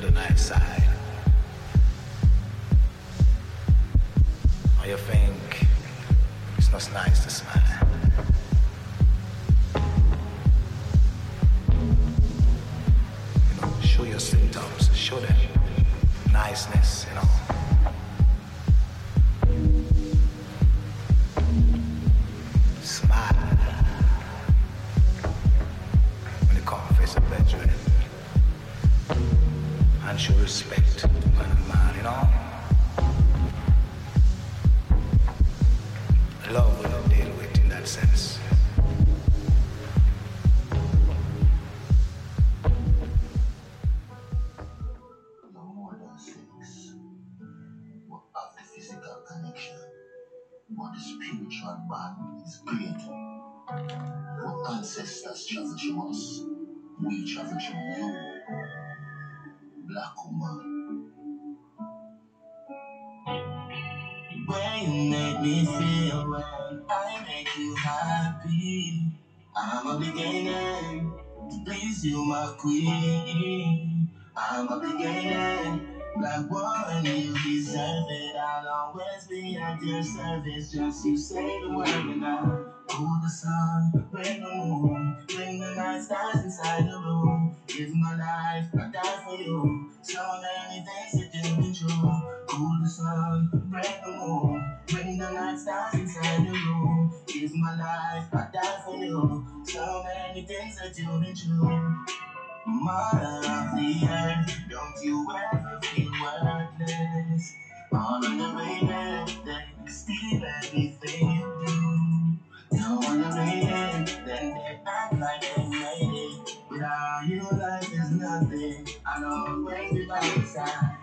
the night side. Or you think it's not nice to smile? You know, show your symptoms, show them niceness, you know. Smile when you come face a bedroom and show respect to a man, you know. Love will deal with in that sense. No more than sex. What of the physical connection, but the spiritual bond is greater. What ancestors travel through us, we travel through you. Black woman. When you make me feel when I make you happy, I'm obligated to please you, my queen. I'm obligated, like one, you deserve it. I'll always be at your service. Just you say the word and I'll cool the sun, bring the moon, bring the night stars inside the room. Give my life, I die for you. So many things that you've been through. Cool the sun, break the moon, bring the night stars inside the room. Give my life, I die for you. So many things that you've been through. Mother of the earth, don't you ever feel worthless. All of the raven, they steal everything you do. Don't wanna rate it, then they act like they made it. Without you, life is nothing. I'll always be by your side.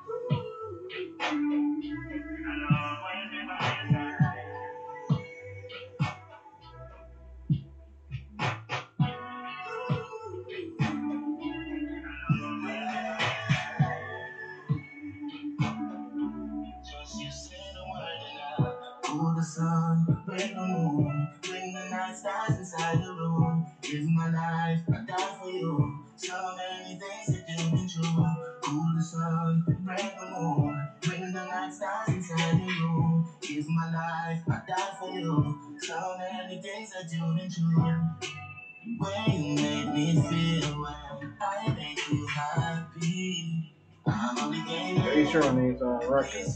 Cool the sun, break the moon, bring the night stars inside the room. Give my life, I die for you. So many things that you've been through. Cool the sun, break the moon, bring the night stars inside the room. Give my life, I die for you. So many things that you've been through. When you make me feel when I make you happy. I'm obligated. Are you sure on these records?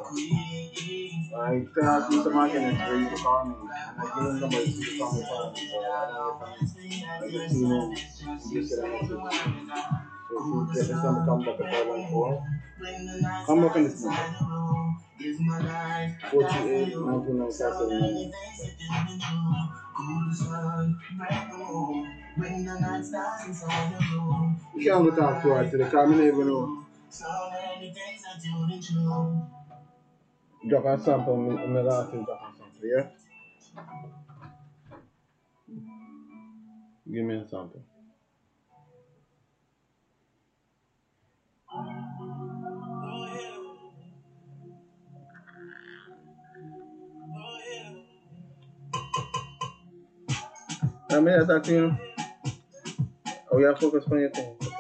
I tell you some arguments where you can call me, and I give them somebody to call me phone, so I just see them, just get a message. So if you get this number, come back at 414. Come back on this number. 48 1997. You can't go talk to her today, because I don't even know. Drop a sample, my last thing drop a sample, yeah? Give me a sample. I mean, that's actually, you know. Oh, yeah, focus on your thing. Okay.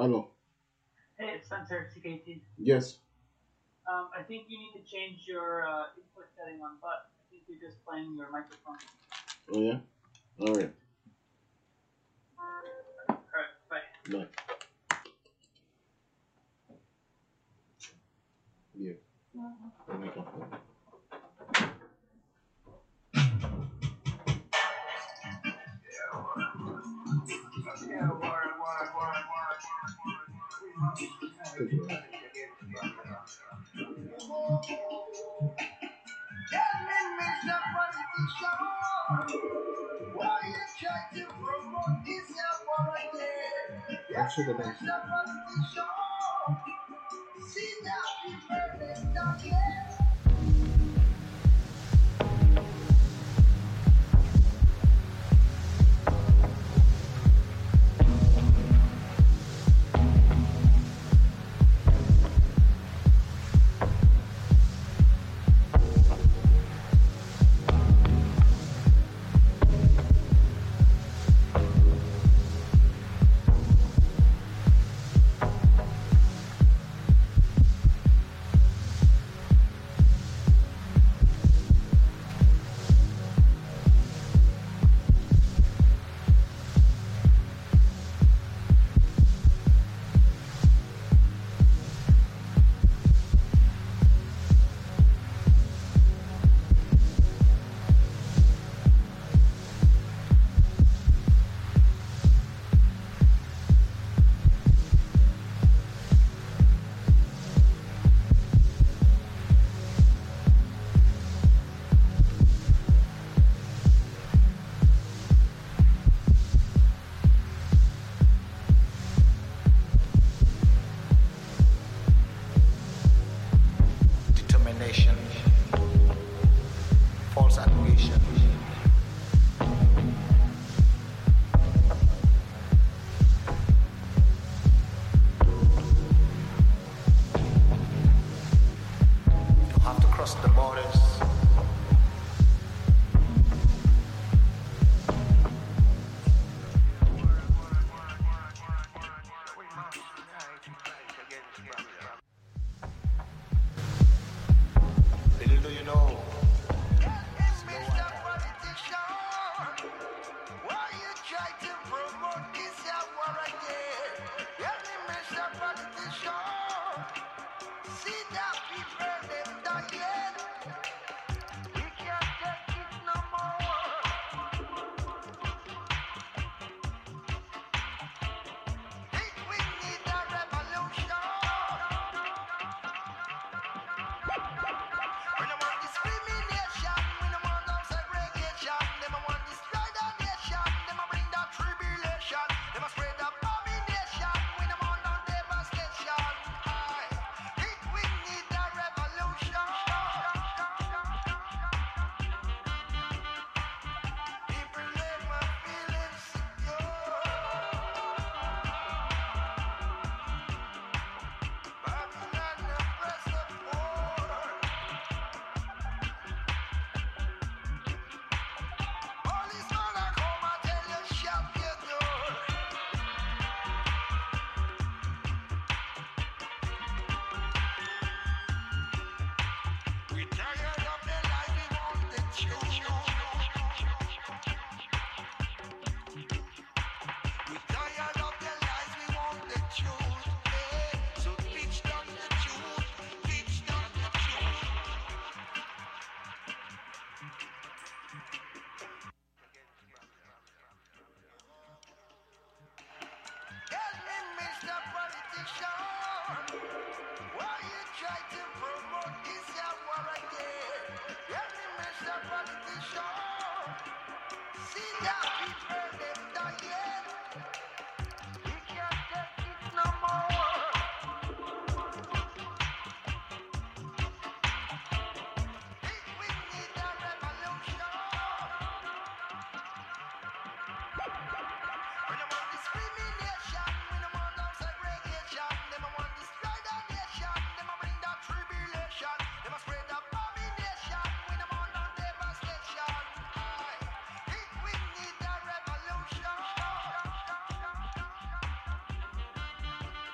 Hello. Hey, it's Spencer, CKT. Yes. I think you need to change your input setting on butt. I think you're just playing your microphone. Oh yeah. All right. Alright, bye. Bye. Yeah. Let me go. Actually, that's determination, false admiration. You have to cross the borders. Little do you know, slow attack. Why you try to promote this war again? Mr. Politician. See that people them dying. We can't take it no more. Think we need a revolution. We don't want discrimination. We don't want no segregation. Them a want destroy the nation. Them a bring that tribulation. Them a spread abomination. We don't want no devastation. I think we need a revolution. People them a feeling secure. Babylon oppress the poor. Policeman a come and tell you shut your door. We tired of the life we want the truth. We tired of the lies we want the truth. Yeah. So pitch down the truth. Pitch down the truth. Tell me, Mr. Politician, why you try to promote this war again? Tell me, Mr. Politician, see that people them dying. We can't take it no more. Think we need a revolution. We don't want discrimination. We don't want no segregation. Them a want destroy the nation. Them a bring that tribulation. Them a spread abomination. We don't want no devastation. I think we need a revolution.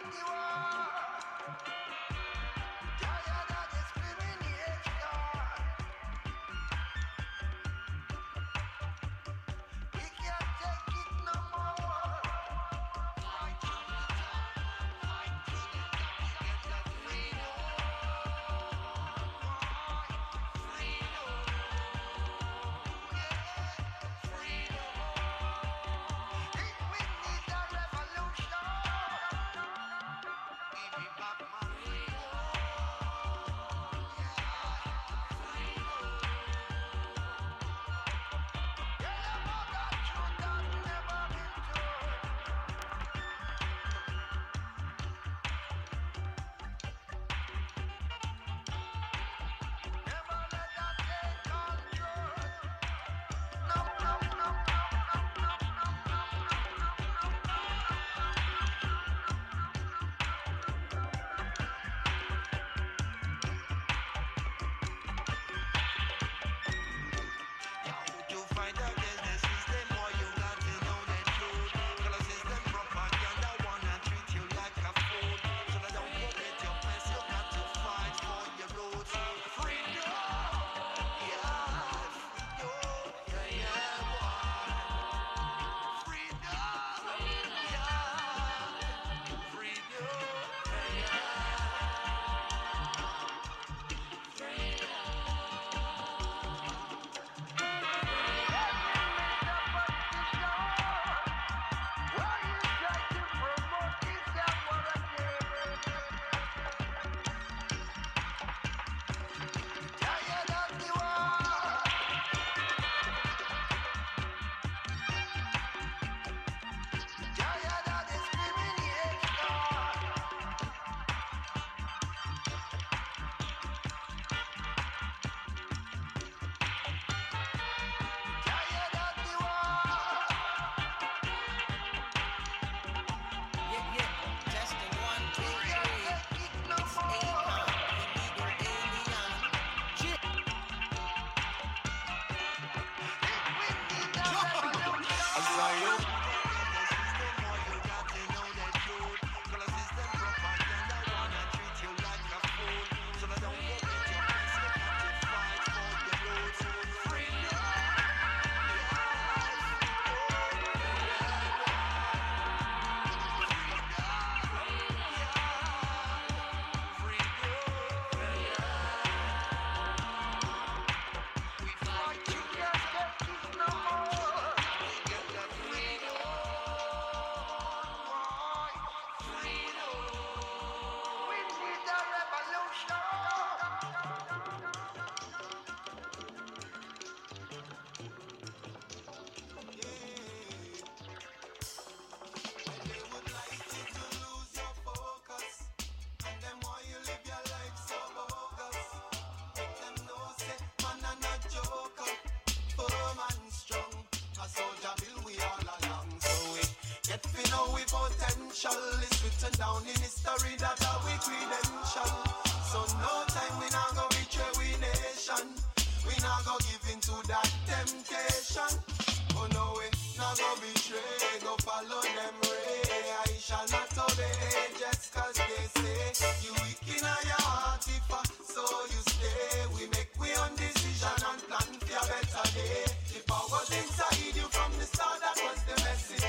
potential is written down in history that are we credential. So no time we not go betray we nation. We not go give in to that temptation. Oh no we not go betray, go follow them ray. I shall not obey just cause they say you weak in your heart if so you stay. We make we own decision and plan for a better day. The power inside you from the start, that was the message.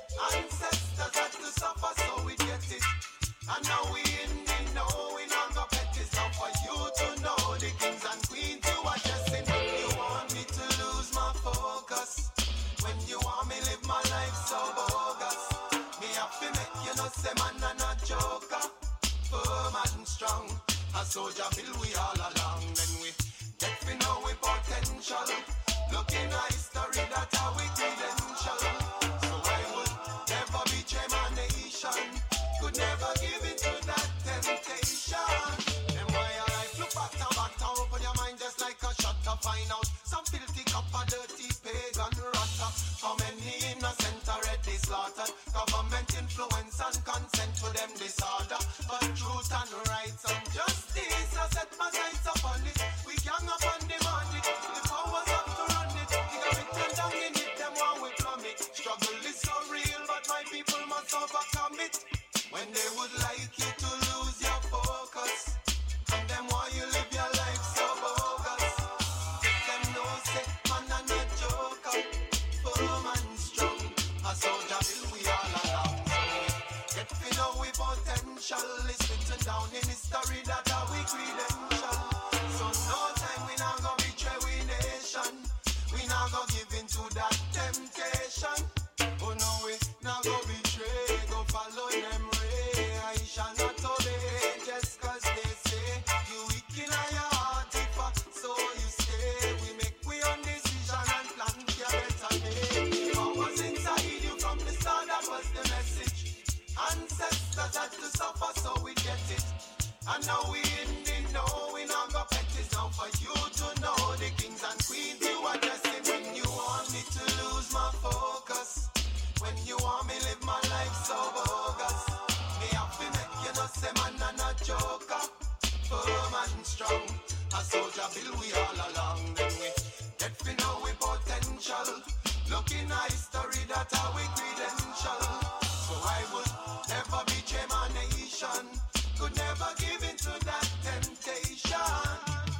Ancestors had to suffer so we get it. And now we in the know we not go pet it. Now for you to know the kings and queens you are dressing. You want me to lose my focus when you want me live my life so bogus. Me have to make you know say man and a joker. Firm and strong, a soldier feel we all along. Then we get to know we potential. Looking at history that are we credential. So I would never betray my nation. Could never give in to that temptation. Then why your life look back to open your mind just like a shot to find out some filthy cup of dirty pagan rata. How many innocent already slaughtered? Government influence and consent to them disorder. But truth and rights and justice, I set my sights upon it. We gang up and demand it. The powers up to run it. You got it turned down in it, them one we plummet. Struggle is so real, but my people must overcome it. When they would like down in history that are we credential. So no time we not go betray we nation. We not go give in to that temptation. Oh no, we not go betray, go follow them way. I shall not obey just cause they say you weak in your heart if so you stay. We make we own decision and plan for better day. What was inside you from the start, that was the message. Ancestors had to suffer so we get it. And now we in the know, we not go pet it. Now for you to know the kings and queens you are dressing. When you want me to lose my focus, when you want me live my life so bogus, me have to make you know say man and a joker, firm and strong. A soldier bill we all along, then we get to know we potential. Looking at history that are we credential. So I would never betray my nation, could never give in to that temptation.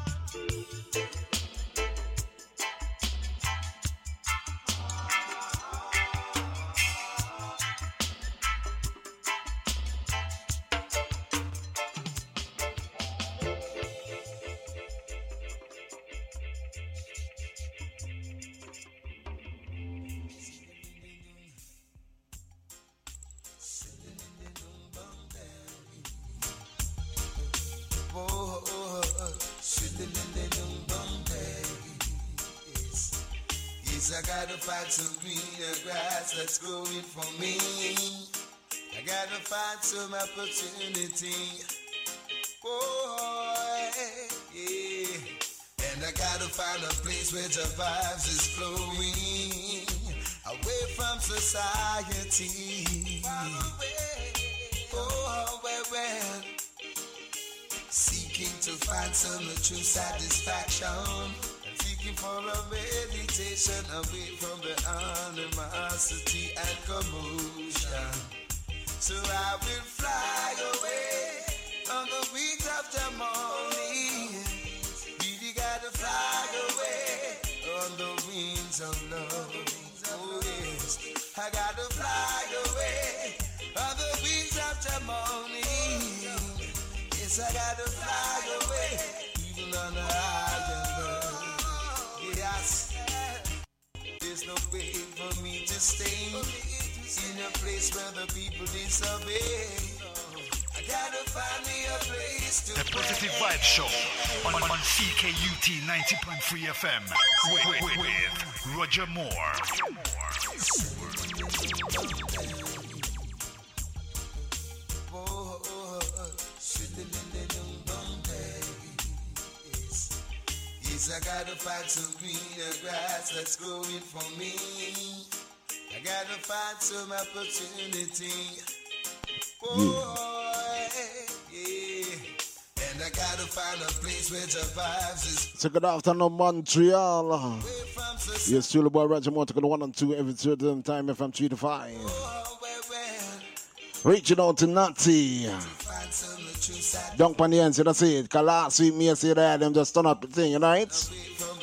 I gotta find some greener grass that's growing for me. I gotta find some opportunity. Oh, yeah. And I gotta find a place where the vibes is flowing away from society. Oh, well. Seeking to find some true satisfaction. Seeking for a meditation away from the animosity and commotion. So I will fly away on the wings of the morning. Really gotta fly away on the wings of love. Oh yes, I gotta fly away on the wings of the morning. Yes, I gotta fly away even on the island. Yes, there's no way for me to stay in a place where the people disobey. I gotta find me a place to The Positive Vibe Show on CKUT 90.3 FM with Roger Moore. I gotta find some greener grass that's growing for me. I gotta find some opportunity. Oh, yeah. And I gotta find a place where the vibes is. So good afternoon, Montreal. Yes, still the boy Roger Moore to the 1 and 2 every certain time from 3 to 5. Reaching out to Nazi. Dunk on the end, so that's it. Cause last week, me say that, them just turn up the thing, you know it? So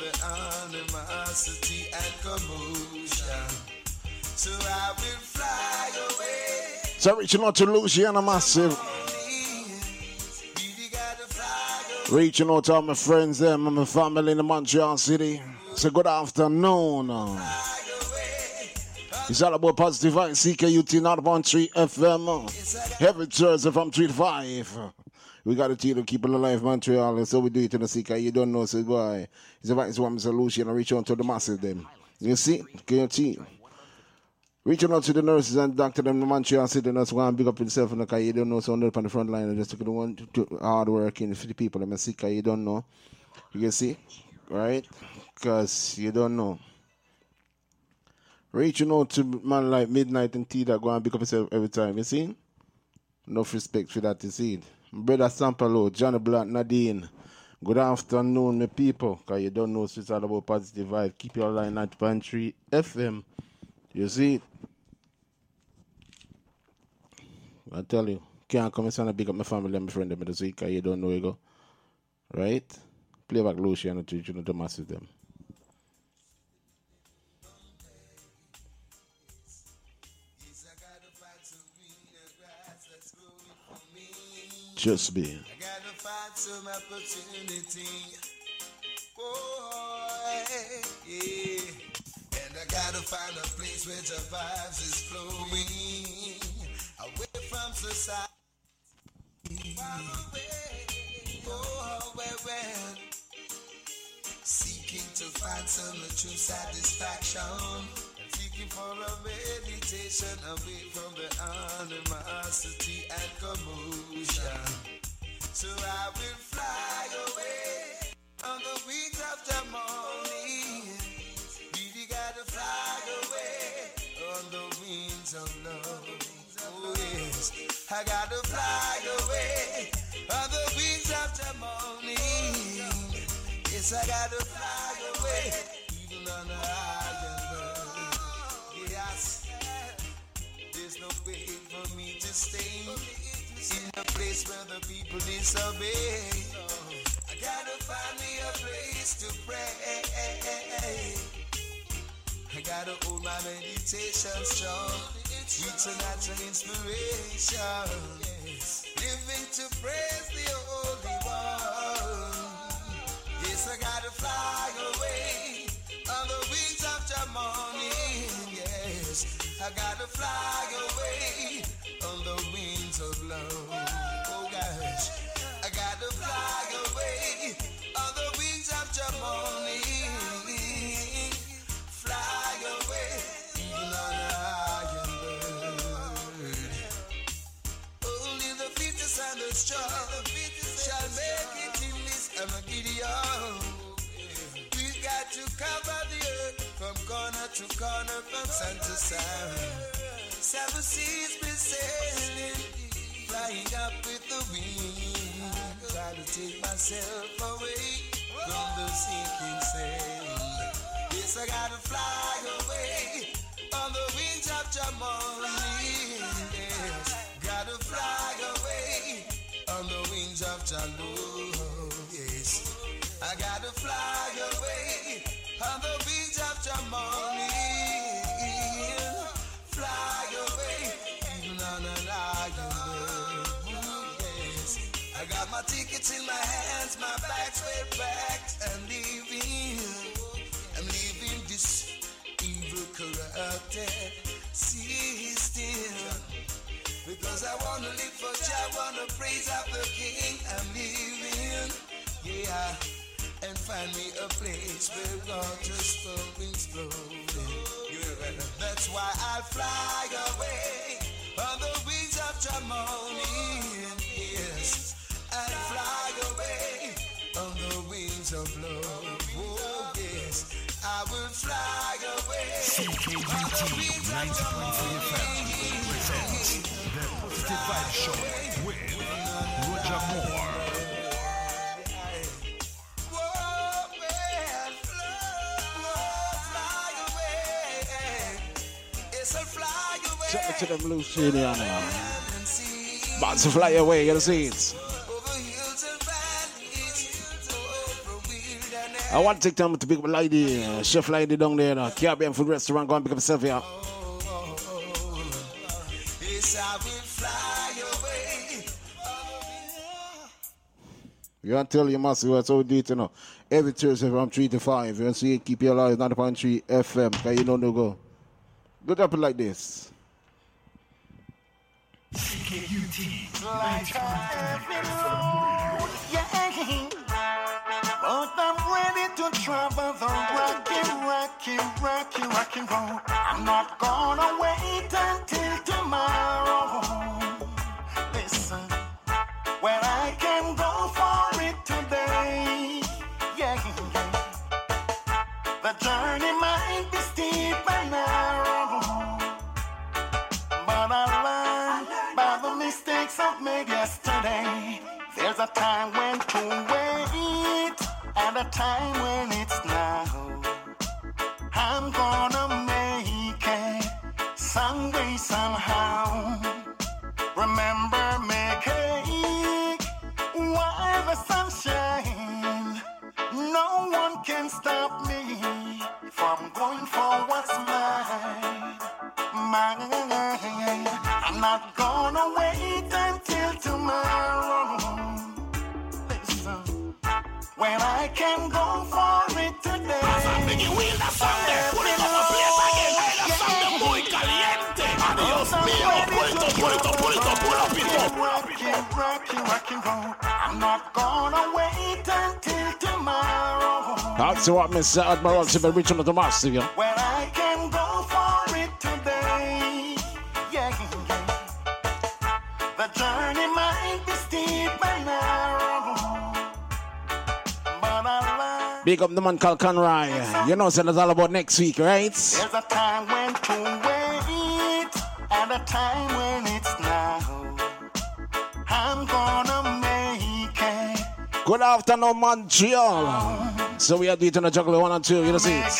I will fly away. So reaching out to Luciana Massive. Reaching out to all my friends there, my family in the Montreal City. So good afternoon. It's all about Positive Vibe, CKUT 9.3 FM. Every Thursday from 3 to 5. We got to tell you to keep it alive, Montreal. So we do it in the CK. You don't know, so boy. It's about this one solution and reach out to the masses, them. You see? Guarantee. Reaching out to the nurses and doctors in the Montreal City. That's why I'm big up yourself in the car. You don't know, so on the front line. And just took the one to hard working for the people in the CK. You don't know. You can see? Right? Because you don't know. Reaching out to man like Midnight and T that go and pick up yourself every time, you see? Enough respect for that, you see? Brother Sampalo, Johnny Black, Nadine. Good afternoon, my people. Because you don't know, so it's all about Positive Vibe. Keep your line at 9.3 FM. You see? I tell you, can't come and big up my family and my friend them in the week, because you don't know you go. Right? Play back Lucian and teach you to massive them. Just be. I gotta find some opportunity. Oh, yeah. And I gotta find a place where the vibes is flowing. Away from society. Far away. Oh, well. Seeking to find some true satisfaction. Seeking for a meditation away from the animosity and commotion. So I will fly away on the wings of the morning. Really gotta fly away on the wings of love. Oh yes, I gotta fly away on the wings of the morning. Yes, I gotta fly away even on the higher bird. Yes, there's no way for me to stay in a place where the people disobey. I gotta find me a place to pray. I gotta hold my meditation strong, reach a natural inspiration. Living to praise the Holy One. Yes, I gotta fly away on the wings of the morning. Yes, I gotta fly away on the wings of love. Oh gosh, I gotta fly away on the wings of the morning. Fly away even on a higher bird. Only the fittest and the strong shall make it in this Gideon. We got to cover the earth from corner to corner, from sun to sun. 7 seas be sailing, flying up with the wind. Try to take myself away from the sinking sand. Yes, I gotta fly away on the wings of the morning. Yes, gotta fly away on the wings of the love. Yes, I gotta fly away on the wings of the morning. Fly away even on a lion bird. Yes, I got my tickets in my hands, my bags way packed and leaving. I'm leaving this evil, corrupted system. Because I wanna live for Jah, I wanna praise of the King. I'm leaving, yeah, and find me a place where waters flowing. That's why I'll fly away on the wings of the morning. Yes, I'll fly away on the wings of love. Oh yes, I will fly away. CKUT 90.3 FM presents the Positive Vibe Show with Roger Moore. Check it to them Luciana. About to fly away, you see it. I want to take time to pick up a lady, chef lady down there, Caribbean food restaurant, go and pick up yourself here. You can't tell you must what's so deep, you know. Every Thursday from 3 to 5, you see, keep your life 90.3 FM, because you don't know go. Good up like this. CKUT Like 90.3 FM. but I'm ready to travel the rocky road. I'm not gonna wait until tomorrow. Listen, well, I can go for it today. Yeah. The journey might be steep and narrow, but I learned by the mistakes I've made yesterday. There's a time when to wait and a time when it's now. I'm gonna make it some way, somehow. Remember, make it while the sun shines. No one can stop me from going for what's mine. I'm I'm not gonna wait until tomorrow. Listen, when I can go for it today. Biggie wheel that song there. Put it up a place again. That song the muy caliente. Adios mío. Pull it up, pull it up, pull it up, pull up it up. Rockin', roll. I'm not gonna wait until tomorrow. That's what Mr. Admiral Civil Richard of the Massive, yeah. When I can go for it today. Yeah. The journey might be steep and narrow, but I love. Big up the man called Conroy. You know, so it's all about next week, right? There's a time when to wait, and a time when it's now. I'm gonna make it. Good afternoon, Montreal. So we are doing a juggle 1 and 2, you know, see it.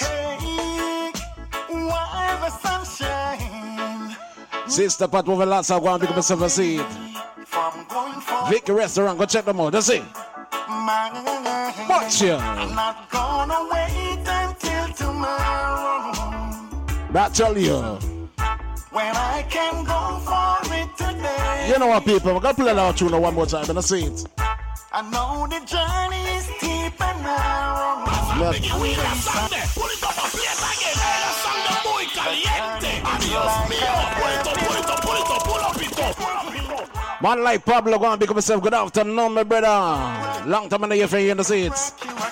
While the sun shines. Sister Pat over last I want to pick up a seat. Vicky Restaurant, go check them out, that's it. Watch you. I'm not gonna wait until tomorrow. That tell you. When I can go for it today. You know what, people? We're going to play that tune one more time, and I see it. I know the journey is steep and narrow. Biggie wheel that song there. Put it up a place again. That song the muy caliente. Adios mío. Pull it up, pull it up, pull it up, pull up it up, pull up it up. Man like Pablo, go and pick up yourself. Good afternoon, my brother. Long time in the year for you in the seats.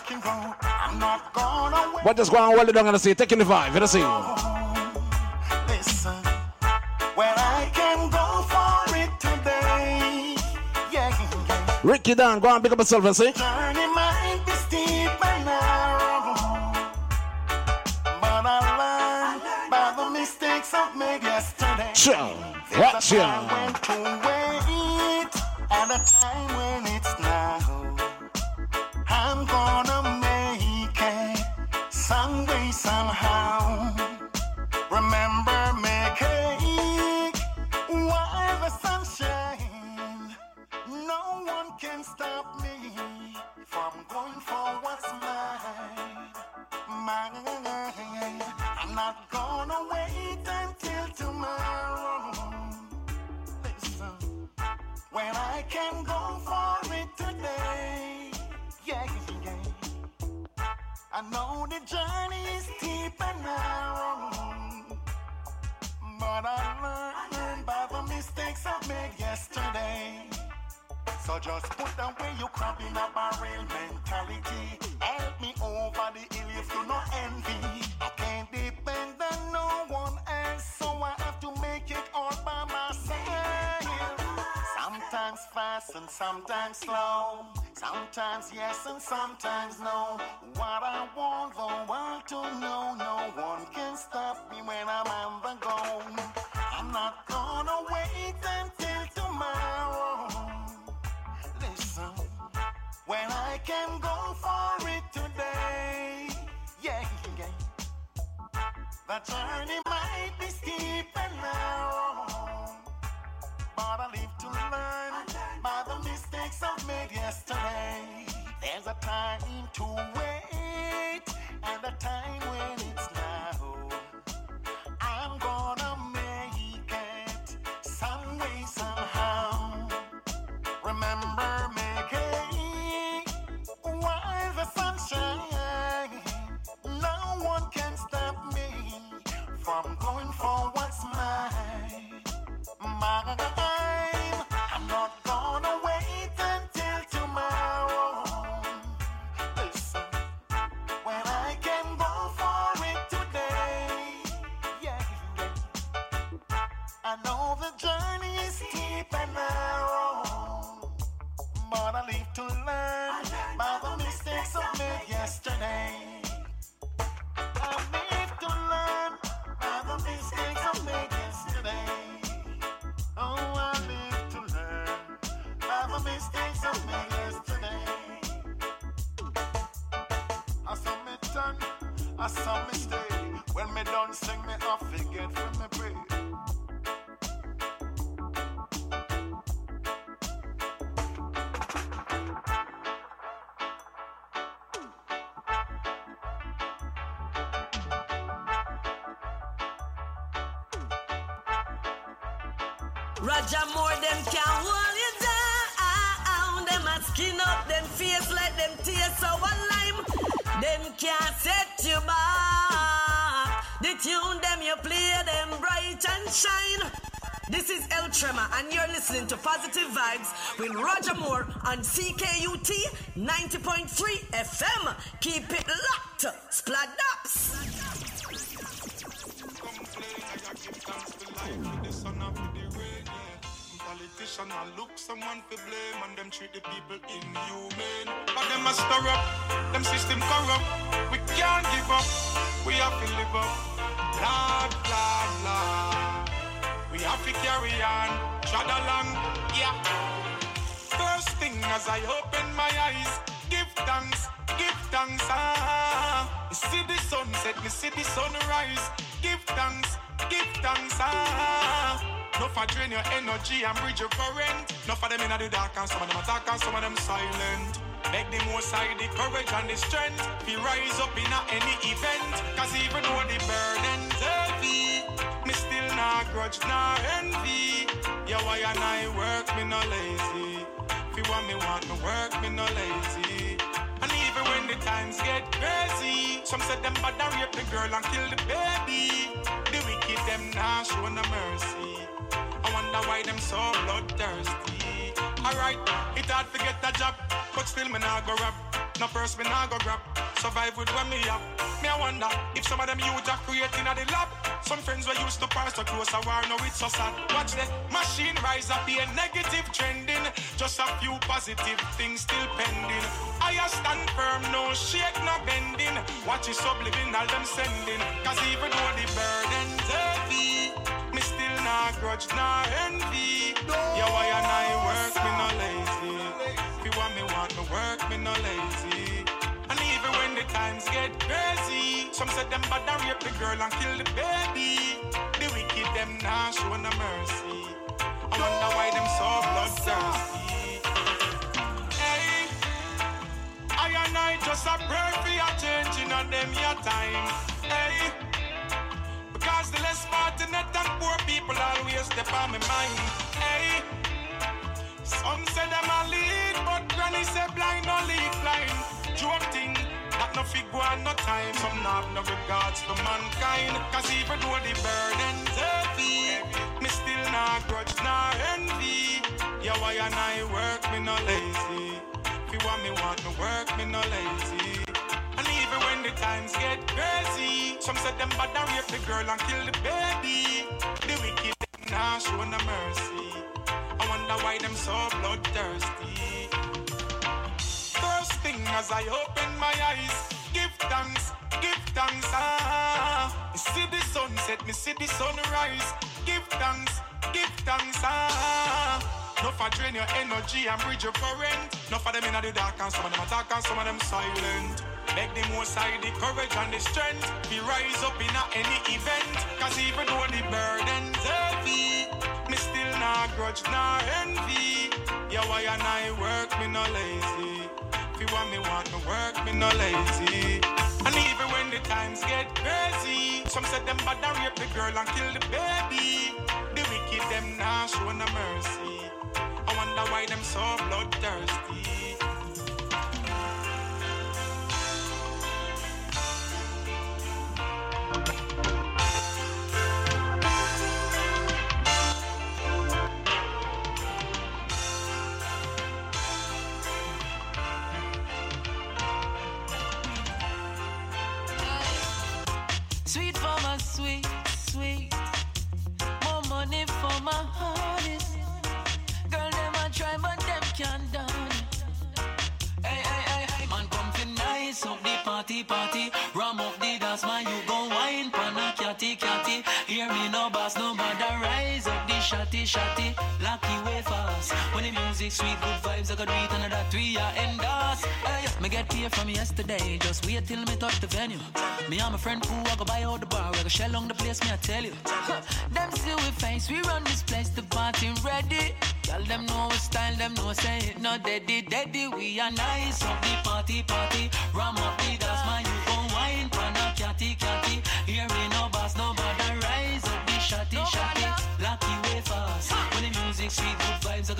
But just go and hold it down in the seat. Taking the vibe, you know, see. Listen, when I can go for it today. Yeah. Ricky Dan, go and pick up yourself and see. Journey might be steep and narrow, but I learned by the mistakes I've made yesterday. Sure. Watch you. When to wait, and a time when it's now. I'm gonna make it some way, somehow. Remember, make it while the sun shines. No one can stop me from going for what's mine. I'm not gonna wait until tomorrow. Listen, when I can go for it today. Yeah. I know the journey is steep and narrow, but I learned by the mistakes I've made yesterday. So just put away your crabbing a barrel mentality. Help me over the hill if you no envy. I can't depend on no one else, so I have to make it all by myself. Sometimes fast and sometimes slow. Sometimes yes and sometimes no. What I want the world to know, no one can stop me when I'm on the go. I'm not gonna wait until tomorrow. Listen, when I can go for it today. Yeah. The journey might be steep and narrow, but I live to learn by the mistakes I've made yesterday. There's a time to wait and a time when it's now. I'm gonna make it some way, somehow. Remember, make it while the sun shines. No one can stop me from going for what's mine. I'm not gonna wait until tomorrow. Listen, when I can go for it today. Yeah. I know the journey is steep and narrow, but I live to learn by the mistakes I've made yesterday. I live to learn by the mistakes I've made yesterday. Oh, I live to learn by the mistakes I made yesterday. I saw me turn, I saw me stay. When me done sing, me I forget when me pray. Roger Moore, them can't hold you down. Them a skin up, them face like them tears sour lime. Them can't set you back. The tune them you play, them bright and shine. This is El Tremor, and you're listening to Positive Vibes with Roger Moore on CKUT 90.3 FM. Keep it locked. Spladaps. Politician and look someone for blame and them treat the people inhumane. But them a stir up, them system corrupt. We can't give up, we have to live up. Blah, blah, blah. We have to carry on, trot along, yeah. First thing as I open my eyes, give thanks, ah. Me see the sunset, me see the sunrise. Give thanks, ah. No for drain your energy and bridge your current. No for them in the dark and some of them attack and some of them silent. Beg the most side the courage and the strength. Be rise up in any event. Cause even though the burden's heavy, me still not grudge nor envy. Yeah, why and I work, me no lazy. If you want me work, me no lazy. And even when the times get crazy, some said them bad and rape the girl and kill the baby. The wicked them nah show no mercy. I wonder why them so bloodthirsty. Alright, it hard to get a job, but still me nah go rap. No purse me nah go grab. Survive with what me have. Me I wonder if some of them youth are creating at the lab. Some friends were used to pass so close a war, now it's so sad. Watch the machine rise up, be a negative trending. Just a few positive things still pending. I stand firm, no shake, no bending. Watch it subliminal them sending. Cause even though the burden's heavy, me still not grudge, nor envy. Yeah, why and I work, me no lazy. If you want me work, me no lazy. And even when the times get crazy, some said them bad and rape the girl and kill the baby. The wicked them nah show no mercy. I wonder why them so bloodthirsty. Hey, I and I just a pray for your changing on them your time. Hey, because the less fortunate and poor people always step on my mind. Hey, some say them a lead, but granny say blind no lead blind. Joke thing, that no fig one no time. Some not no regards to mankind. Cause even though the burden's heavy, me still not grudge nor envy. Yeah, why and I work, me no lazy. If you want me work, me no lazy. And even when the times get crazy, some said them bad and rape the girl and kill the baby. The wicked nah show no mercy. I wonder why them so bloodthirsty. First thing as I open my eyes, give thanks, ah. Me see the sunset, me see the sunrise. Give thanks, ah. No for drain your energy and bridge your current. No for them in the dark and some of them attack and some of them silent. Beg the most side the courage and the strength. Be rise up in any event. Cause even though the burden's heavy, me still not grudge nor envy. Yeah, why and I work, me no lazy. If you want me work, me no lazy. And even when the times get crazy, some said them bad and rape the girl and kill the baby. The wicked them nah show no mercy. I wonder why them so bloodthirsty. Sweet for my sweet, sweet. More money for my honest. Girl, them a try, but them can't done. Hey, hey, hey, hey. Man, come fi nice up the party. Ram up the dance, man, you gon' wine pan a catty. Hear me no boss, no bother. Rise up the shotty. Lucky way fast. When the music sweet, good vibes, I got do it another 3 year endorse. Hey, me get paid from yesterday. Just wait till me touch the venue. Me and my friend who I go buy out the bar. I go shell on the place, me I tell you. Them see we face, we run this place, the party ready. Tell them no style, them no say it, no daddy. We are nice up the party. Ram up the dance, man, you gon' wine pan a catty. Hear me no boss, no bother. Rise up the shotty. Lucky way fast. When the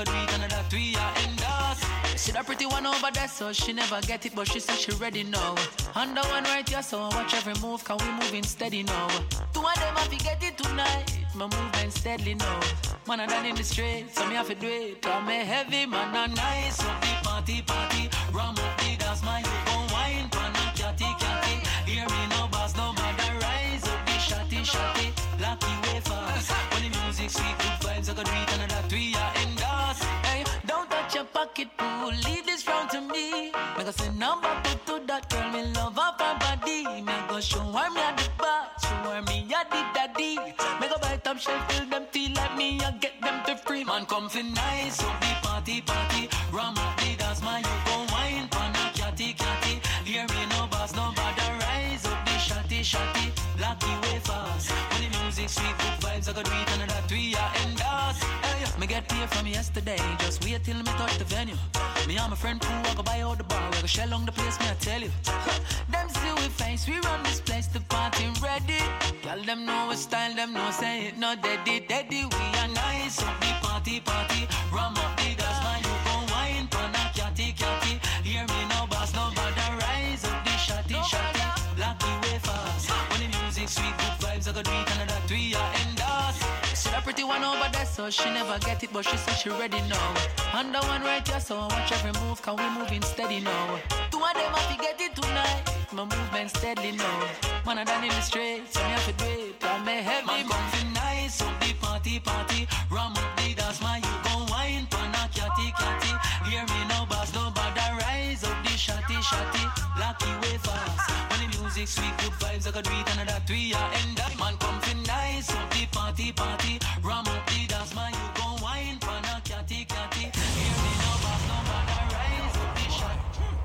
I do it another 3 years in us. See that pretty one over there, so she never get it, but she said she ready now. Under one right here, so watch every move, can we moving steady now? 2 of them have to get it tonight, my movement steadily now. Man, I done in the street, so me have to do it. I'm a heavy man, a nice up the party, ram up the dance, man, you gon' wine, pan and catty. Hear me no boss, no matter, rise up the shotty, lucky way fast. When the music sweet, good vibes, I got read another 3 years in us. Hey, don't touch your pocket, boo, leave this round to me. Make us say number 2 to that girl, me love up her body. Me go show her me at the bar, show her me at the daddy. Make a buy top shelf till them feel like me, I get them to free. Man, come for nice, up the party, ram up the dance, man, you gon' wine, pan and catty. Hear me no boss, no bother, rise up the shotty, lucky way fast. When the music sweet, good vibes, I got read another 3 years in us. Hey, me get paid from yesterday, just wait till me touch the venue. Me and my friend Pooh, I go buy out the bar, we go shell on the place, me I tell you. Them see we face, we run this place, the party ready. Tell them know we style, them know say it, no deady. We are nice, up the party, ram up the dance, man, you gon' wine, pan and catty. Hear me no boss, no bother, rise up the shotty, lucky way fast. When the music sweet, good vibes, I got read another 3 years in us. See that pretty one over there, so she never get it, but she said she ready now. Under one right here, so watch every move, can we moving steady now? 2 of them have to get it tonight, my movement steadily now. Man, I done in the street, so me have to do it. I'm a heavy man, come for nice, up the party, ram up the dance, man, you gon' wine, pan and catty. Hear me no boss, no bother, rise up the shotty, lucky way fast. When the music sweet, good vibes, I got read another 3 years in that. Man, come for nice, up the party, ram up the dance, man, you gon' wine, pan and catty. Hear me no boss, no bother, rise up the shot.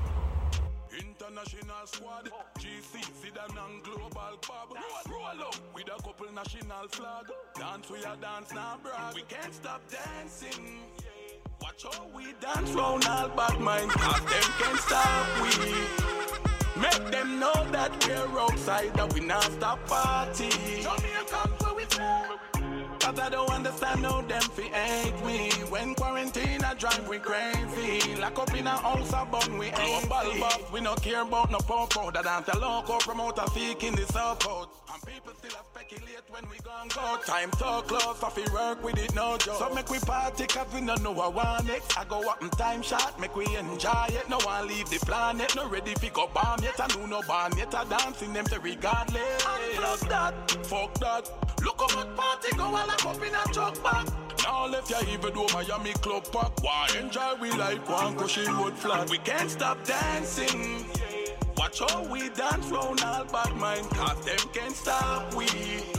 International squad, GC, Sidan and Global Pub. Roll up with a couple national flag. Dance we a dance now, brag. We can't stop dancing. Watch how we dance round all bad minds, cause them can't stop we. Make them know that we're outside, that we not stop party. Jamaican where we from. Cause I don't understand how them fi hate we. When quarantine I drive we crazy. Lock up in a house a bun we ain't see. We no care about no pop-out. That dance a local promoter seeking the support. And people still a speculate when we gon' go. Time so close, so fi work with it no joke. So make we party cause we no know what one next. I go up in time shot, make we enjoy it. No one leave the planet, no ready fi go bomb yet. I know no bomb yet. I dancing them to regardless. Unplug that, fuck that. Look how much party go all up in a truck back. Now left ya even though Miami club pack. Why enjoy we like one cushion wood flat. We can't stop dancing. Watch how we dance round all bad mind, cause them can't stop we.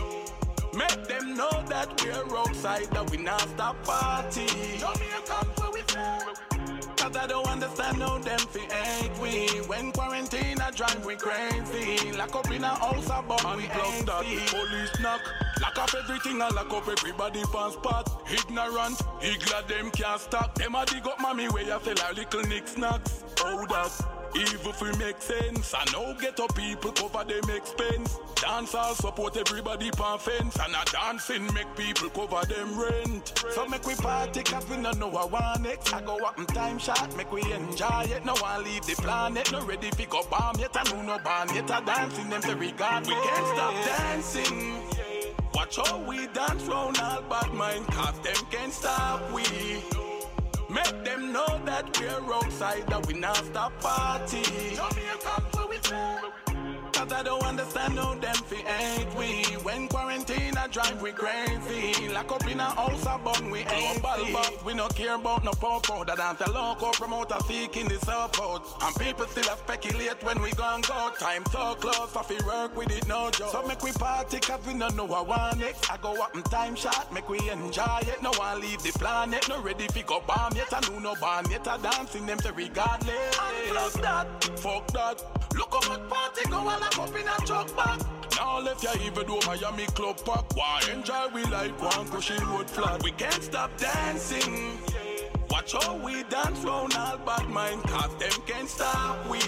Make them know that we're outside, that we not stop party. Jamaican where we from. Cause I don't understand how them fi hate we. When quarantine I drive we crazy. Lock up in a house a bum we ain't see. Police knock, lock up everything and lock up everybody on spot. Ignorant, glad them can't stop. Them a dig up mommy where you sell our little knickknacks. Oh that, even if we make sense. I know get up people cover them expense. Dancers support everybody pan fence. And a dancing make people cover them rent. So make we party cause we no know what one next. I go up in time shot, make we enjoy it. No one leave the planet, no ready pick up bomb yet. I know no bomb yet. I dancing them to regard. We can't stop dancing. Watch how we dance round all bad mind, cause them can't stop we. Make them know that we're outside, that we not stop party. Jamaican where we from. Cause I don't understand how them fi hate we. When quarantine I drive we crazy. Lock up in a house a bun we ain't see. We no care about no pop-out. That dance a local promoter seeking the support. And people still a speculate when we gon' go. Time so close, I fi work with it no joke. So make we party cause we no know what one next. I go up in time shot, make we enjoy it. No one leave the planet, no ready fi go bomb yet. I know no bomb yet. I dancing them to regardless. Unplug that, fuck that. Look how much party go all up in a truck back. Now left ya even though Miami club pack. Why enjoy we like one cushion wood flat. We can't stop dancing. Watch how we dance round all bad mind, cause them can't stop we.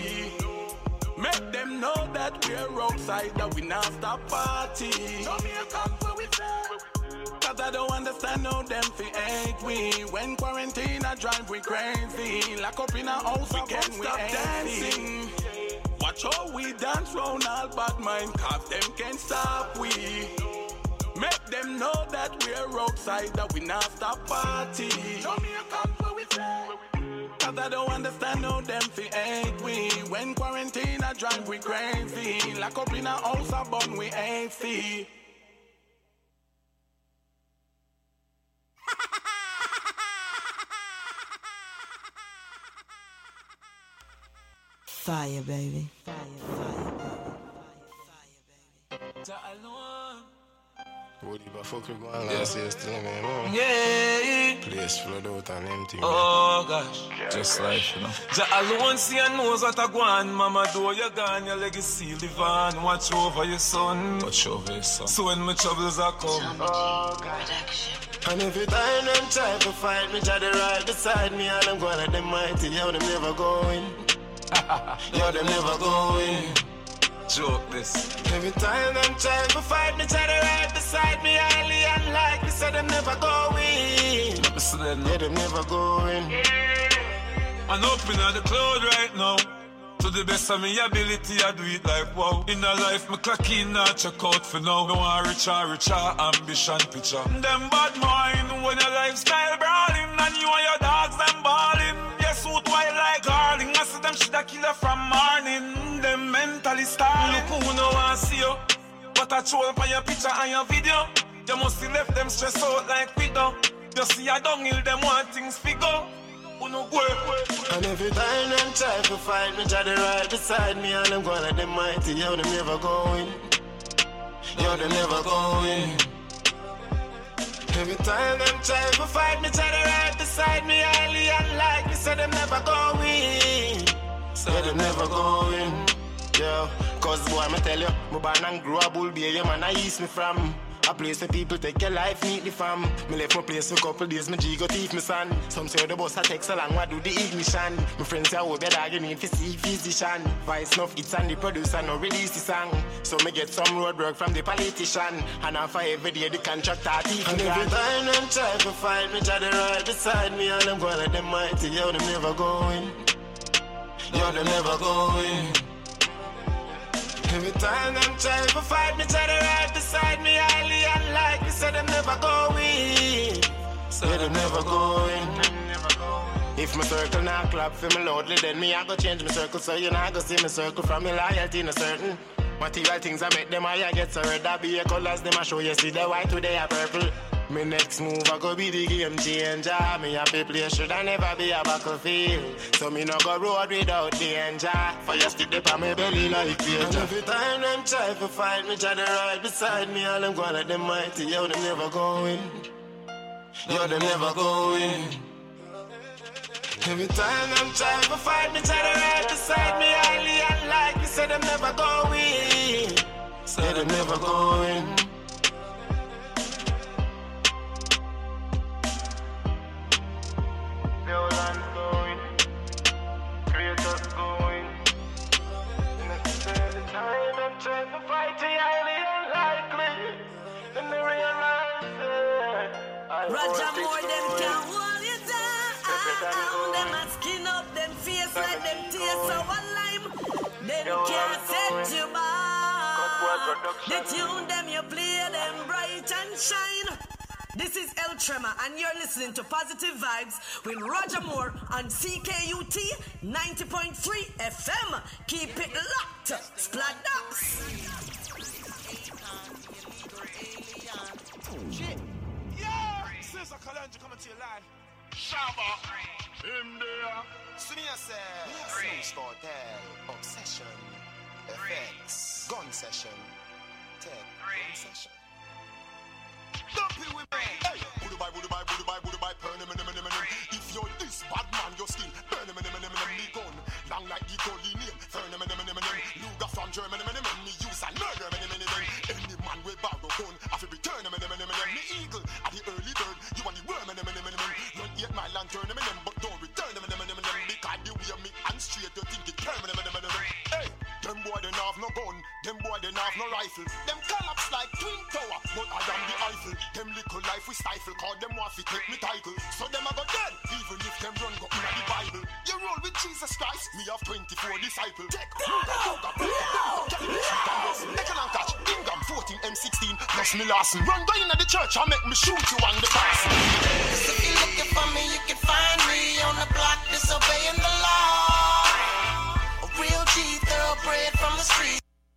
Make them know that we're outside, that we not stop party. Jamaican where we from. Cause I don't understand how them fi hate we. When quarantine I drive we crazy. Lock up in a house we can't stop dancing. Watch how we dance round all bad mind. Cause them can't stop we. Make them know that we're outside, that we not stop party. Show me a cup where we say. Cause I don't understand how them fi hate we. When quarantine I drive we crazy. Lock up in a house a bun we ain't see. Fire, baby. Fire, What if I fuck with one last year still in there, Yeah. Place flood out and empty. Oh gosh, just life, you know. Jah alone see and knows what I go on. Mama, though you're gone, your legacy live on. Watch over your son. Watch over your son. So when my troubles are come. Oh God. And every time them try to fight me, Jah they right beside me, and I'm going at them mighty. Yo, them never going. Yo, them never going. Joke this. Every time them try to fight me, Jah they right beside me, highly unlikely, so them never going. Yeah, them never going. I'm up in the cloud right now. To the best of my ability, I do it like wow. In a life, me clock in, not check out for now. No one richer, ambition picture. Them bad mind, when your lifestyle brawling, and you and your dogs, them balling. Yes, suit white like darling. I see them shit a killer from morning. Them mentally starving. Look who no one see you, but I troll for your picture and your video. You must have left them stressed out like widow. You see a downhill, them want things figure. And every time them try to fight me, Jah they right beside me, and I'm going at them mighty. Yo, them never going. Yo, them never going. Every time them try to fight me, Jah they right beside me, highly unlikely, so them never going. So them never going. Yo, cause boy, me tell you, me born and grow up, bull be a man I east me from. A place where people take your life neatly fam. Me left my place for a couple days, my G got teeth me son. Some say the bus a take so long, what do the ignition? My friends say, oh, better you need to see physician. Vice enough, it's and the producer no release the song. So me get some road work from the politician. And after every day the contractor teeth. And every time them try to fight me, Jah they right beside me, and I'm going at them mighty. Yo, them never going. Yo, them never going. Every time them try to fight me, Jah they right beside me, highly unlikely, so them never going. So them never going. If my circle not clap for me loudly, then me I go change my circle, so you not go see my circle from me loyalty in a certain material things I make them I get so red. I be a colors them I show you see the white today a purple. My next move I go be the game changer. Me happy place should I never be a battlefield. So me no go road without danger. For you stick up on my belly like danger. And every time them try to fight me, Jah they right beside me, all them going at them mighty. Yo, them never going. Yo, them never going. Every time them try to fight me, Jah they right beside me, highly unlikely, so them never going. So them never going. Land's going, creators going. The time I'm trying to fight it, highly unlikely. Then they realize it. Roger more them can hold you down. Them a skin up, them face like them tears so lime. Them can't set you back. The tune them you play them bright and shine. This is El Tremor, and you're listening to Positive Vibes with Roger Moore on CKUT 90.3 FM. Keep it locked. Splat Ducks. Shit. Yeah. Since I Kalanja coming to your life. Shabba. In there. Senior says. Snow Cartel. Obsession. Effects. Gun session. Tech. Gun session. Dumpy with me. Hey, Budubai, burn him. If you're this bad man, you're still burn him, me gun. Long like the Dolly name, burn him, Luga from Germany, me use and murder, any man will borrow gun, I feel return him, me eagle, at the early bird, you want the worm, run 8 mile and turn him, but don't return him, because the way me and straight, you think it permanent, hey, them boy they have no gun, them boy they have no rifle, them collapse like twin tower, but I am the Eiffel, them little life we stifle, call them want to take me title. So them I go dead, even if them run go in the Bible. You roll with Jesus Christ, me have 24 disciples. Take and catch, Ingham 14 M16, plus me last. Run go in the church, I'll make me shoot you on the pass. Cause if you're looking for me, you can find me on the block disobeying the law. A real G, thoroughbred from the street.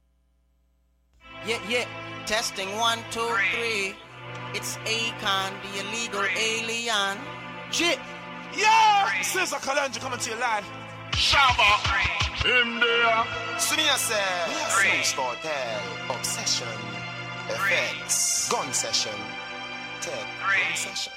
Yeah, testing 1, 2, 3. It's Akon, the illegal alien. Shit. Yeah! Caesar Kalenji coming to your line. Shabba. Him there. Senior say, Snooze Cartel, Obsession, FX, Gun Session, Tech, Gun Session.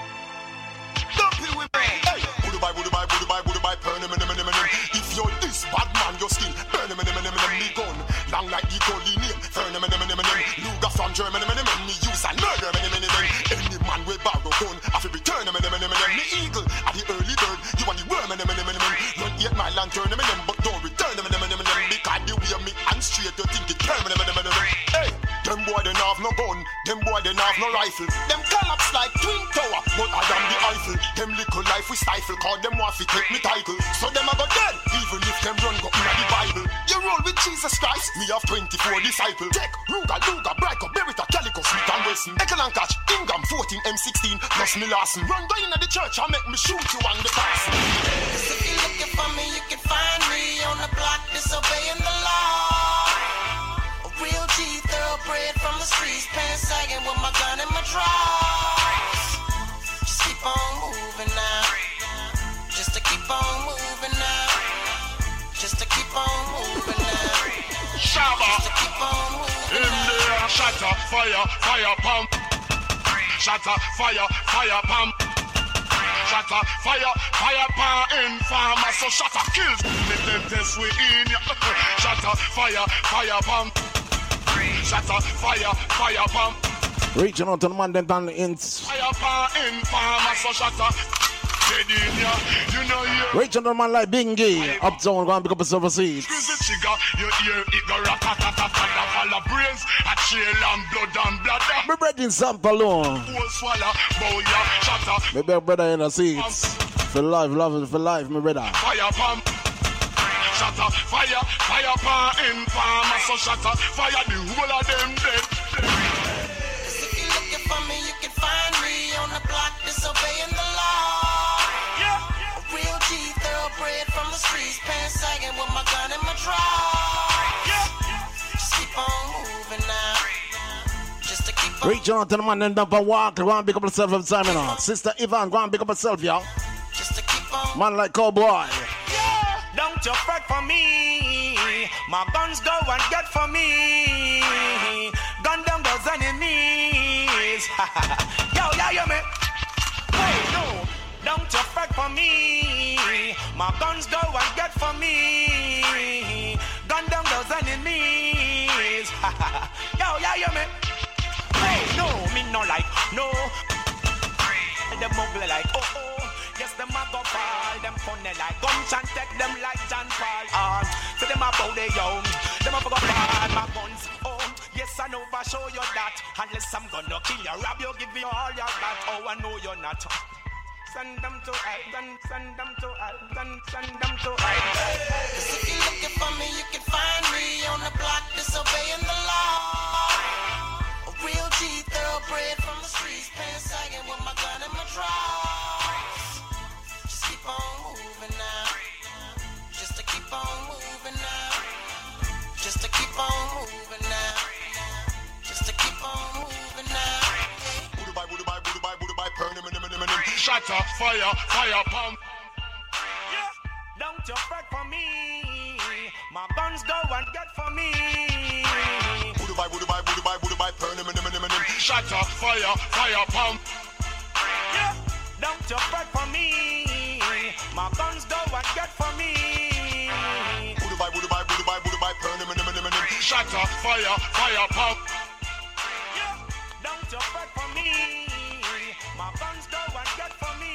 Don't play with me. Hey, Budu bye, burn him. If you're this bad man, your skin, burn him, me gun. Long like the goalie name, burn him, Luga from Germany, me use and murder, any man with borrow gun, I feel return him, me eagle, at the early bird, you want the worm, not yet my lantern, but don't return him, because the way me and straight, you think it permanent, hey, them boy they have no gun, them boy they have no rifle, them collapse like twin tower, but I am the Eiffel, them little life we stifle, call them want to take me title, so them I go dead, even if them run go in the Bible, you roll with Jesus Christ, me have 24 disciples, take Ruga, Brico, Berita, Calico, Smith and Wesson, Ekel and Catch, Ingham 14 M16, plus me last, run go in the church, I'll make me shoot you on the pass. Cause if you're looking for me, you can find me on the block disobeying the law. A real G, thoroughbred from the streets, pants sagging with my gun and my drawers. Just keep on moving now. Just to keep on moving now. Just to keep on moving now. Shabba. Just to keep on moving Him there. Shatter, fire, pump. Shatter, fire, pump. Shatter, fire, pump. Informer, so shatter kills. Make them test we in ya. Shatter, fire, pump. Shatter, fire, pump. Reaching out to the man then done in. Fire, pump. Informer, so shatter. You know you. Reaching out to the man like Bingy. Uptown, go and pick up a silver seat. Squeeze the trigger, you hear it go rat-a-tat-a-tat. Full of brains, a trail and blood and bladder. Me bread sample alone. Whole swallow, bow ya, shatter. Me big brother in the seats. For life, love it for life, me brother. Fire pump, shatter. Fire pump, informer, so shatter. Fire the whole of them dead. Cause if you're looking for me, you can find me on the block disobeying the law. A real G, thoroughbred from the streets, pants sagging with my gun and my drawers. Just keep on moving now. Just to keep on. Reaching out to the man then dump and walk. Go and pick up yourself every time, you know. Sister Yvonne, go and pick up yourself, yo. Just to keep on. Man like cowboy. Don't you fret for me. My guns go and get for me. Gun down those enemies. Yo, me. Wait, no. Don't you fret for me. My guns go and get for me. Gun down those enemies. Yo, me. Wait, no, me no like, no. The muggle like, oh. Yes, them a go fall, them funny like guns and take them like John Paul. So them a bow they young, them a go fall my guns. Oh, yes I know for show you that. Unless I'm gonna kill you, rob you, give you all you got. Oh, I know you're not. Send them to hell, send them to hell, send them to hell. Cause if you're looking for me, you can find me on the block disobeying the law. A real G, thoroughbred from the streets, pants sagging with my gun and my drawers. Keep on moving now. Just to keep on moving now. Just to keep on moving now. Just to keep on moving now. Budu bye, burn him. Shatter, fire, pump. Don't you fret for me. My guns go and get for me. Budu bye, burn him. Shatter, fire, pump. Don't you fret for me. My guns go and get for me. Budu bye, burn him. Shatter, fire, pump. Don't you fret for me. My guns go and get for me.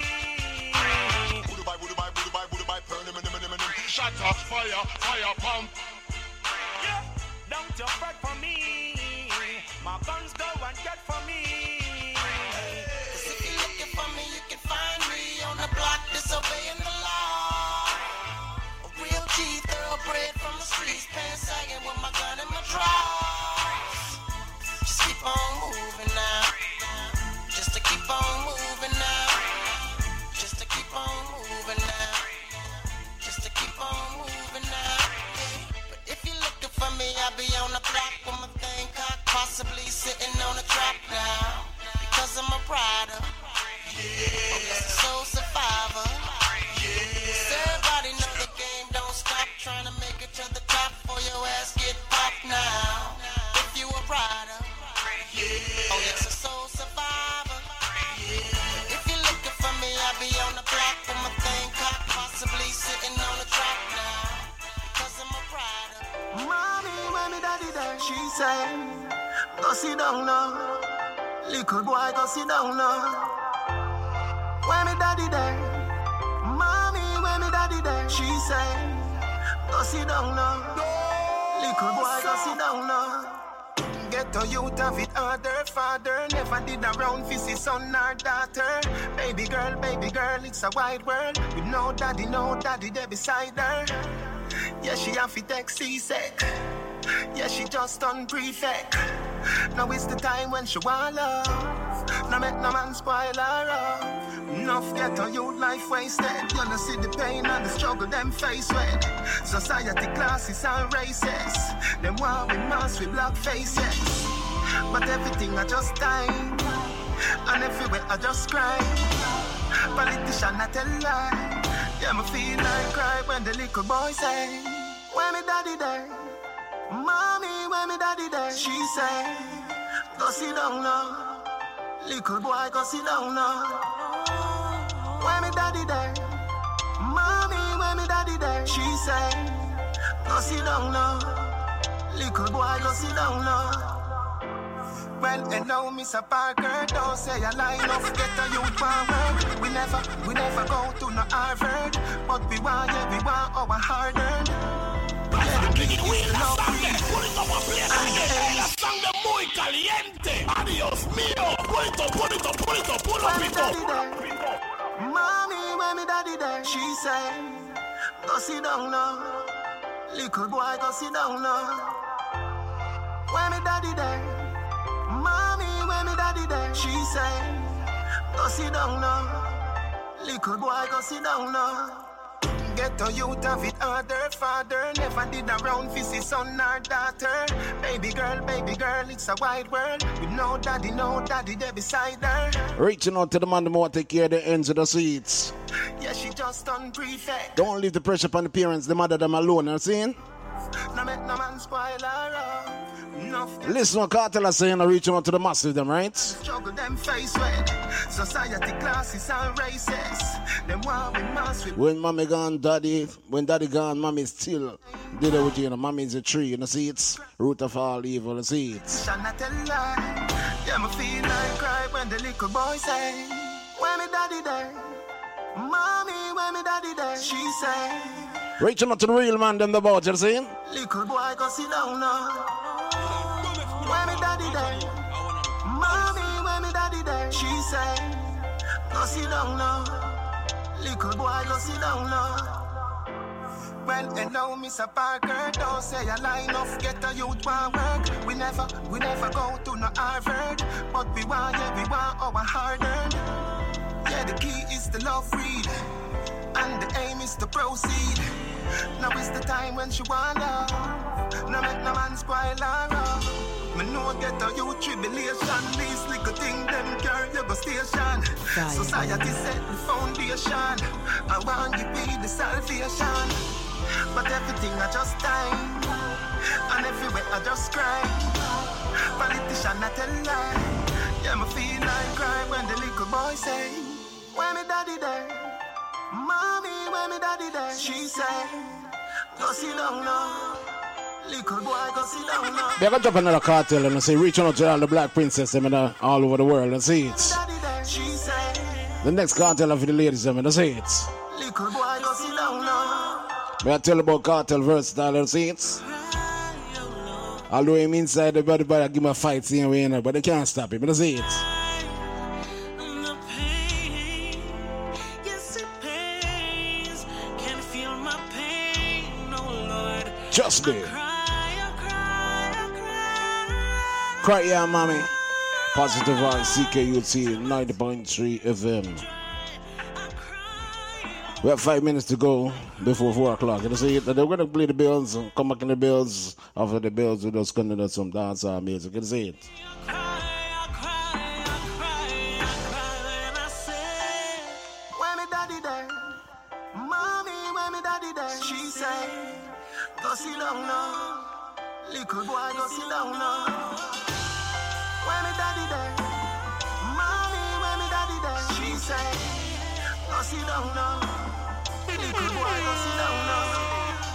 Budu bye, burn him. Shatter, fire, pump. Don't you fret for me. My guns go and get for me. Soul survivor. Everybody know the game don't stop. Trying to make it to the top for your ass get popped now. If you a rider, oh yes, a soul survivor. If you're looking for me, I'll be on the block with my thing cocked, possibly sitting on the track now. Because I'm a rider. Mommy, when me daddy there, she say, go sit down now. Little boy, go sit down now. When me daddy there, mommy, when me daddy there, she say, go sit down now. Little boy, go sit down now. Get to youth of it harder, father never did around for his son or daughter. Baby girl, it's a wide world. With no daddy there beside her. Yeah, she have to take C-Sec. Yeah, she just done prefect. Now it's the time when she want love. Now make no man spoil her up. Enough get on youth life wasted. You know see the pain and the struggle them face with. Society classes and races. Them war with masks with black faces. But everything I just time. And everywhere I just cry. Politician I tell lie. Yeah, me feel like cry when the little boy say, when me daddy there. Mommy, when me daddy there, she say, go sit down now. Little boy, go sit down now. When me daddy there, mommy, when me daddy there, she say, go sit down now. Little boy, go sit down now. Well, hello, Mr. Parker, don't say a lie, enough get a youth power. We never go to no Harvard, but we want our hard earned. Put it up a plate again. La sangre muy caliente. Adios mío. Pull it up, pull up it up. Mommy, when me daddy there, she say, go sit down now. Little boy, go sit down now. When me daddy there, mommy, when me daddy there, she say, go sit down now. Little boy, go sit down now. Get to youth of it harder, father never did around for his son or daughter. Baby girl, it's a wide world. With no daddy there beside her. Reaching out to the man who want to take care of the ends of the seats. Yeah, she just done prefect. Don't leave the pressure upon the parents, the mother them alone, you see? No make no man spoil her up. Listen what Cartel is saying, reaching out to the massive them, right? Struggle them face with society classes and races. Them want with mass with. When mommy gone, when daddy gone, mommy still did it with you know, mommy is a tree, you know, see it's root of all evil, you see it. Shall not tell lie. Yeah, me feel like cry when the little boy say, when me daddy there, mommy, when me daddy there, she say. Reaching out to the real man, them the boat, you see? Little boy, go sit down now. When me daddy there, mommy, when me daddy there, she say, go sit down now. Little boy, go sit down now. Well, hello, Mr. Parker, don't say a lie, enough get a youth want work. We never go to no Harvard, but we want our hard earned. Yeah, the key is the love read, and the aim is to proceed. Now is the time when she want love. Now make no man spoil her up. Me know get a youth tribulation. These little things them carry you go station. Society set the foundation. I want you be the salvation. But everything I just time, and everywhere I just cry. Politician I tell lie. Yeah, me feel like cry when the little boy say, when me daddy there, mommy, when me daddy there, she say, go sit down now. Little boy, go sit down now. They're gonna drop another Cartel and say, reaching out to all the black princess them all over the world and see it. The next Cartel of the ladies them and see it. Little boy, go sit down now. May I tell about Cartel versatile and see it? Although him inside the body, give him a fight scene way, but they can't stop him, but see it. Just there. Cry, yeah, mommy. Positive Vibes, CKUT 90.3 FM. We have 5 minutes to go before 4 o'clock. You see, they're going to play the bills, come back in the bills. After the bills, we just continue some dance music. You see it. Go sit down now. Little boy, go sit down now. Where me daddy there? Mommy, where me daddy there? She said, go sit down now. Little boy, go sit down now.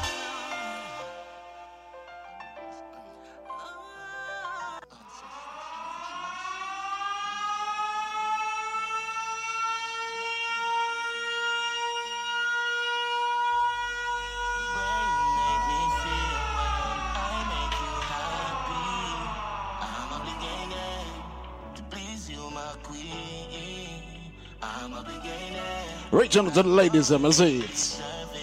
Reaching to the ladies, I say it.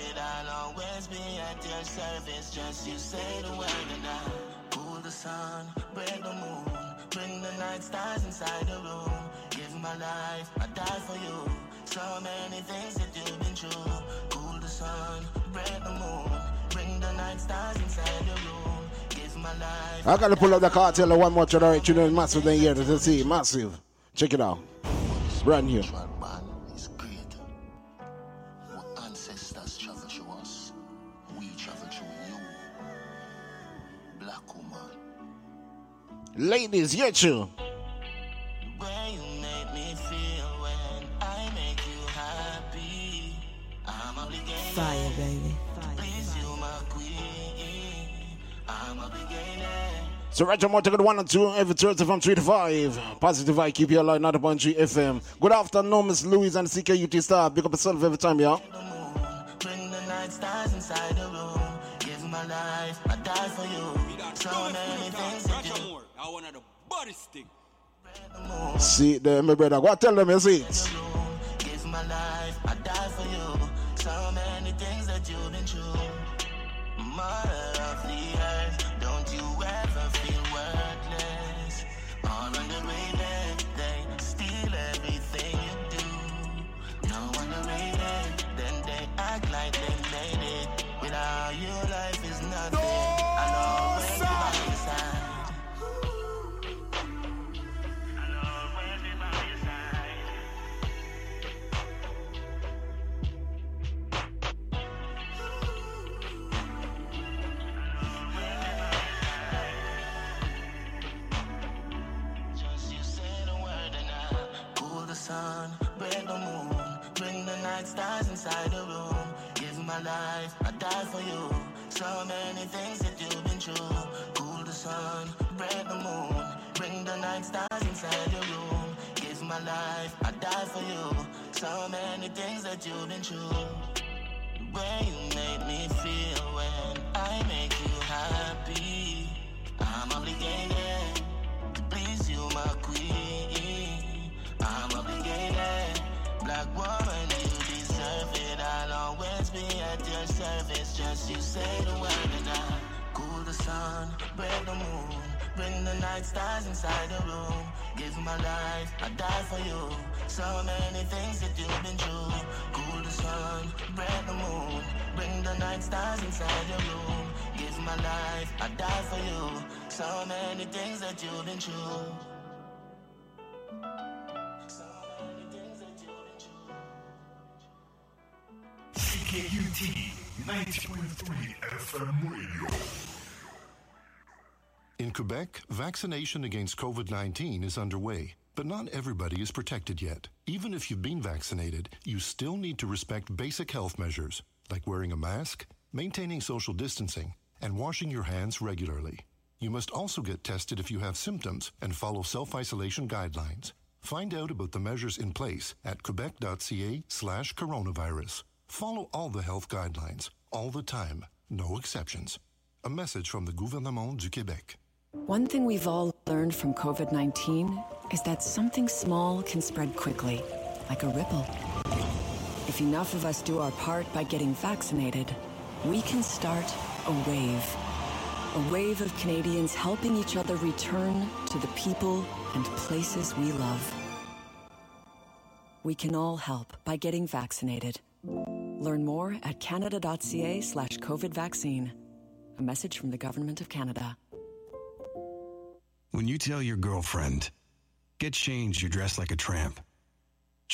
Cool the sun, break the moon, bring the night stars inside the room. Give my life, I die for you. So many things that you've been through. Cool the sun, break the moon, bring the night stars inside the room. Give my life. I gotta pull up the cartel one more to you know massive than here to see massive. Check it out. Brand new. Ladies, yeah, true. Where you make me feel when I make you happy. I'm obligated. Fire, baby. Please, you my queen. I'm obligated. So right more to the 1 and 2 every Thursday from 3 to 5. Positive I keep you alive, not upon 3 FM. Good afternoon, Miss Louise and CKUT staff. Big up yourself every time, yeah. Bring the night stars inside the room. Give my life, I die for you. So many things to do. I want the body stick. See them, my brother. Go tell them, you see it. Give my life, I die for you. So many things that you've been through. Mother of the earth, don't you ever feel worthless. All underrated, they steal everything you do. No underrated, then they act like they made it. Without you, life is nothing. I'll always be by your side. Sun, break the moon, bring the night stars inside the room. Give my life, I die for you. So many things that you've been through. Cool the sun, break the moon, bring the night stars inside the room. Give my life, I die for you. So many things that you've been through. Where you made me feel when I make you happy. I'm obligated to please you, my queen. I'm obligated, black woman, you deserve it. I'll always be at your service. Just you say the word and I cool the sun, break the moon, bring the night stars inside the room. Give my life, I die for you. So many things that you've been through. Cool the sun, break the moon, bring the night stars inside the room. Give my life, I die for you. So many things that you've been through. CKUT 90.3 FM radio. In Quebec, vaccination against COVID-19 is underway, but not everybody is protected yet. Even if you've been vaccinated, you still need to respect basic health measures, like wearing a mask, maintaining social distancing, and washing your hands regularly. You must also get tested if you have symptoms and follow self-isolation guidelines. Find out about the measures in place at quebec.ca/coronavirus. Follow all the health guidelines, all the time, no exceptions. A message from the Gouvernement du Québec. One thing we've all learned from COVID-19 is that something small can spread quickly, like a ripple. If enough of us do our part by getting vaccinated, we can start a wave. A wave of Canadians helping each other return to the people and places we love. We can all help by getting vaccinated. Learn more at canada.ca/COVID vaccine. A message from the Government of Canada. When you tell your girlfriend, get changed, you're dressed like a tramp,